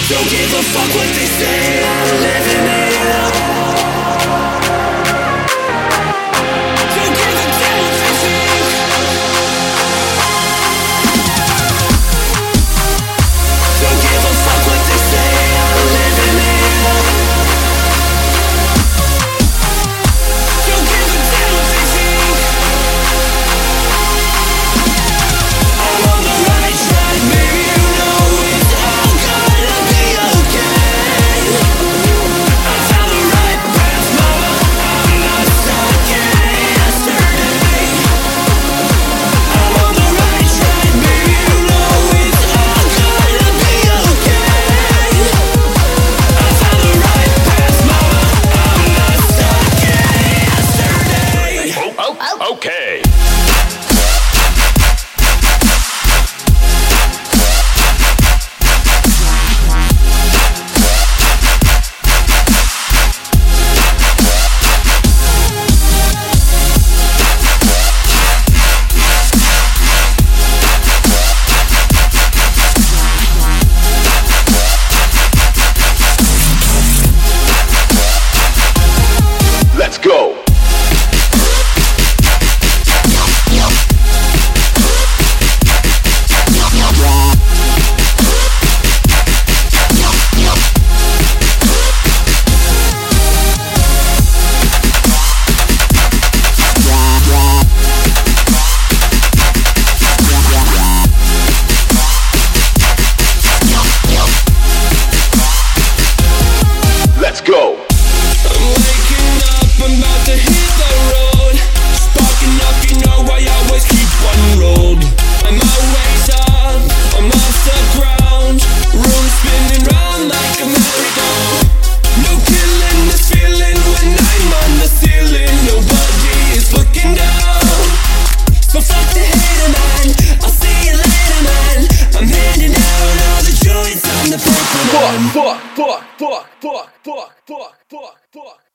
Don't give a fuck what they say, I'm living it up. Don't give a damn what they think. Don't give a fuck what they say, I'm living it up. Don't give a damn what they think. I'm on the right track, baby, you know it's all gonna be okay. I found the right path, mama, I'm not stuck in yesterday. I'm on the right track, baby, you know it's all gonna be okay. I found the right path, mama, I'm not stuck in yesterday. Okay. Let's go. Let's go. I'm waking up, I'm about to hit the road. Sparking up, you know I always keep one road. I'm always up, I'm off the ground. Room spinning round like a merry-go. No killing this feeling when I'm on the ceiling. Nobody is looking down. So fuck the hater, man, I'll see you later, man. I'm handing out all the joints on the paper, man. Fuck.